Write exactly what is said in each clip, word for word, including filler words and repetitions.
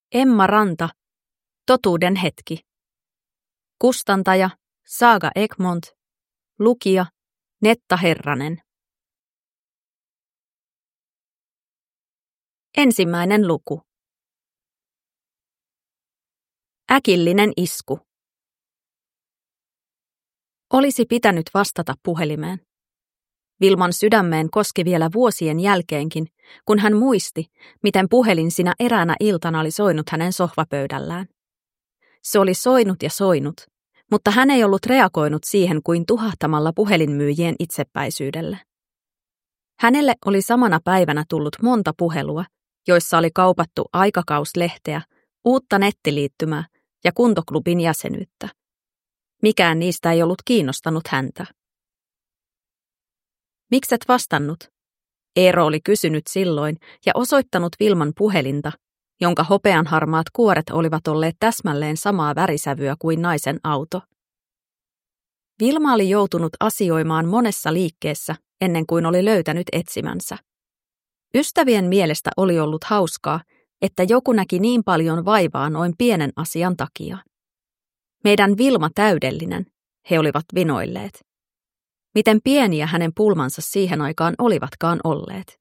Emma Ranta, Totuuden hetki. Kustantaja Saaga Egmont. Lukija Netta Herranen. Ensimmäinen luku. Äkillinen isku. Olisi pitänyt vastata puhelimeen. Vilman sydämeen koski vielä vuosien jälkeenkin, kun hän muisti, miten puhelin sinä eräänä iltana oli soinut hänen sohvapöydällään. Se oli soinut ja soinut, mutta hän ei ollut reagoinut siihen kuin tuhahtamalla puhelinmyyjien itsepäisyydelle. Hänelle oli samana päivänä tullut monta puhelua, joissa oli kaupattu aikakauslehteä, uutta nettiliittymää ja kuntoklubin jäsenyyttä. Mikään niistä ei ollut kiinnostanut häntä. Mikset vastannut? Eero oli kysynyt silloin ja osoittanut Vilman puhelinta, jonka hopeanharmaat kuoret olivat olleet täsmälleen samaa värisävyä kuin naisen auto. Vilma oli joutunut asioimaan monessa liikkeessä ennen kuin oli löytänyt etsimänsä. Ystävien mielestä oli ollut hauskaa, että joku näki niin paljon vaivaa noin pienen asian takia. Meidän Vilma täydellinen, he olivat vinoilleet. Miten pieniä hänen pulmansa siihen aikaan olivatkaan olleet.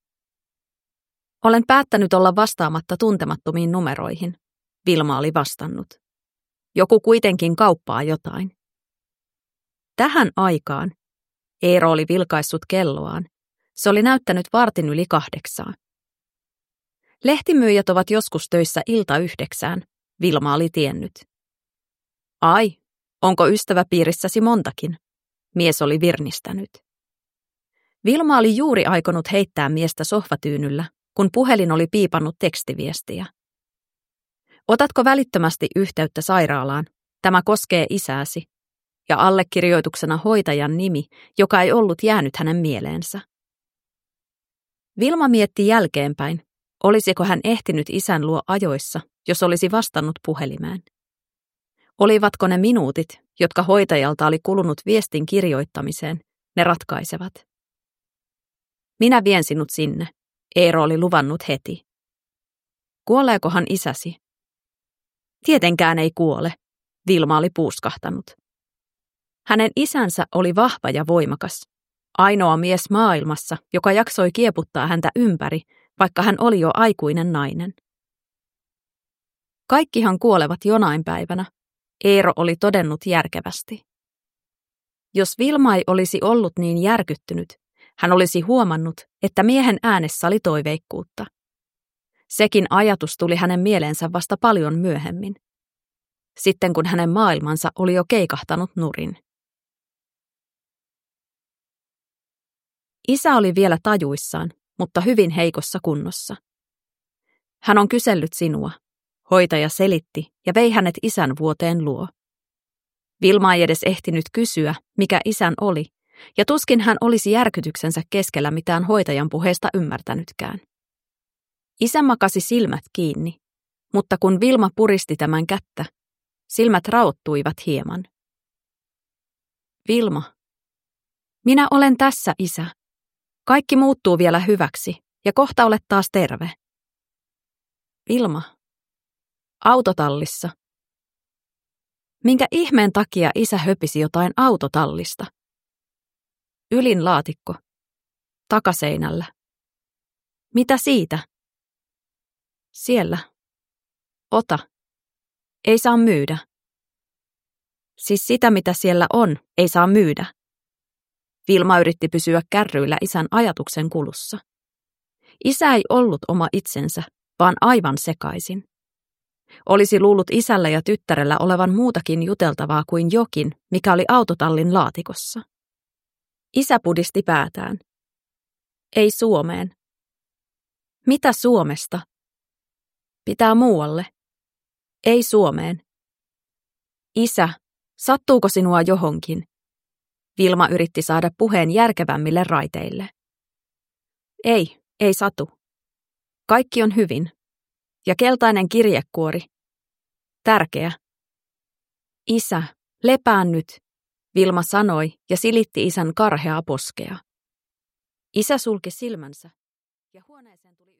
Olen päättänyt olla vastaamatta tuntemattomiin numeroihin, Vilma oli vastannut. Joku kuitenkin kauppaa jotain. Tähän aikaan Eero oli vilkaissut kelloaan. Se oli näyttänyt vartin yli kahdeksaa. Lehtimyyjät ovat joskus töissä ilta yhdeksään, Vilma oli tiennyt. Ai, onko ystäväpiirissäsi montakin? Mies oli virnistänyt. Vilma oli juuri aikonut heittää miestä sohvatyynyllä, kun puhelin oli piipannut tekstiviestiä. Otatko välittömästi yhteyttä sairaalaan? Tämä koskee isääsi. Ja allekirjoituksena hoitajan nimi, joka ei ollut jäänyt hänen mieleensä. Vilma mietti jälkeenpäin, olisiko hän ehtinyt isän luo ajoissa, jos olisi vastannut puhelimeen. Olivatko ne minuutit, jotka hoitajalta oli kulunut viestin kirjoittamiseen, ne ratkaisevat? Minä vien sinut sinne, Eero oli luvannut heti. Kuoleekohan isäsi? Tietenkään ei kuole, Vilma oli puuskahtanut. Hänen isänsä oli vahva ja voimakas, ainoa mies maailmassa, joka jaksoi kieputtaa häntä ympäri, vaikka hän oli jo aikuinen nainen. Kaikkihan kuolevat jonain päivänä, Eero oli todennut järkevästi. Jos Vilma ei olisi ollut niin järkyttynyt, hän olisi huomannut, että miehen äänessä oli toiveikkuutta. Sekin ajatus tuli hänen mieleensä vasta paljon myöhemmin. Sitten kun hänen maailmansa oli jo keikahtanut nurin. Isä oli vielä tajuissaan, mutta hyvin heikossa kunnossa. Hän on kysellyt sinua, hoitaja selitti ja vei hänet isän vuoteen luo. Vilma ei edes ehtinyt kysyä, mikä isän oli, ja tuskin hän olisi järkytyksensä keskellä mitään hoitajan puheesta ymmärtänytkään. Isä makasi silmät kiinni, mutta kun Vilma puristi tämän kättä, silmät raottuivat hieman. Vilma. Minä olen tässä, isä. Kaikki muuttuu vielä hyväksi, ja kohta olet taas terve. Vilma. Autotallissa. Minkä ihmeen takia isä höpisi jotain autotallista? Ylin laatikko. Takaseinällä. Mitä siitä? Siellä. Ota. Ei saa myydä. Siis sitä, mitä siellä on, ei saa myydä. Vilma yritti pysyä kärryillä isän ajatuksen kulussa. Isä ei ollut oma itsensä, vaan aivan sekaisin. Olisi luullut isällä ja tyttärellä olevan muutakin juteltavaa kuin jokin, mikä oli autotallin laatikossa. Isä pudisti päätään. Ei Suomeen. Mitä Suomesta? Pitää muualle. Ei Suomeen. Isä, sattuuko sinua johonkin? Vilma yritti saada puheen järkevämmille raiteille. Ei, ei satu. Kaikki on hyvin. Ja keltainen kirjekuori. Tärkeä. Isä, lepää nyt, Vilma sanoi ja silitti isän karheaa poskea. Isä sulki silmänsä ja huoneeseen tuli